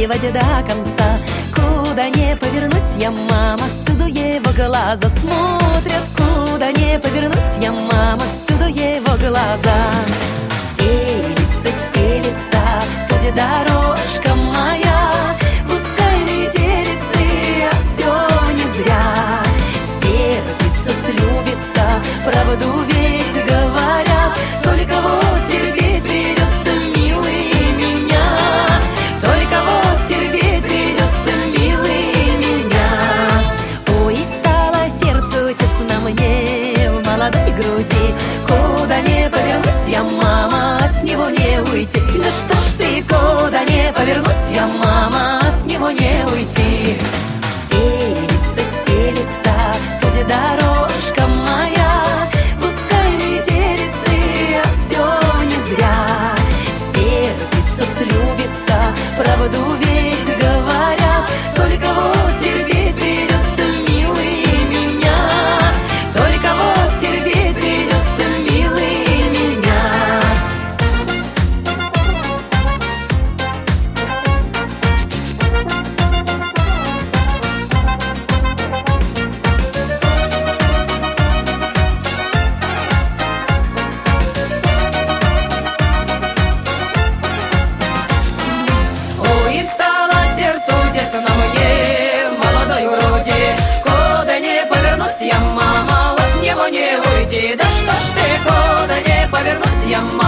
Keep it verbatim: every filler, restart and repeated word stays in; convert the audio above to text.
дотягивать до конца. Куда не повернусь я, мама, всюду его глаза смотрят. Куда не повернусь я, мама, всюду его глаза. Стелится, стелится, где дорожка моя. Пускай метелицы, а все не зря. Стерпится, слюбится, правду ведь говорят. Только вот терпеть придется, милый, меня. Только вот терпеть придется, милый, меня. Ой, стало сердцу тесно мне в молодой груди. Куда не повернусь я, мама, от него не уйти. Да что ж ты, куда не повернусь я, мама, от него не уйти. Стелится, стелится, где дорожка моя. Пускай метелицы, а все не зря. Стерпится, слюбится, правду ведь говорят. Только вот терпеть придется, милый, меня. Только вот терпеть придется, милый, меня. Ой, стало сердцу тесно мне в молодой груди. Куда не повернусь я, мама, от него не уйти. Да что ж ты, куда не повернусь я, мама,